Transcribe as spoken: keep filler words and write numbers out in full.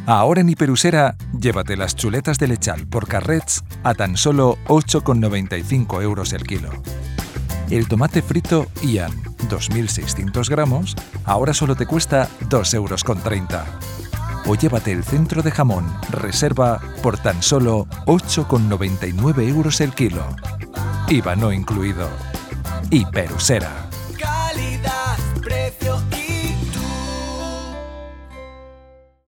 Ahora en Hiperusera, llévate las chuletas de lechal por carrets a tan solo ocho con noventa y cinco euros el kilo. El tomate frito Ian, dos mil seiscientos gramos, ahora solo te cuesta dos euros con treinta. O llévate el centro de jamón Reserva por tan solo ocho con noventa y nueve euros el kilo. I V A no incluido. Hiperusera. Calidad, precio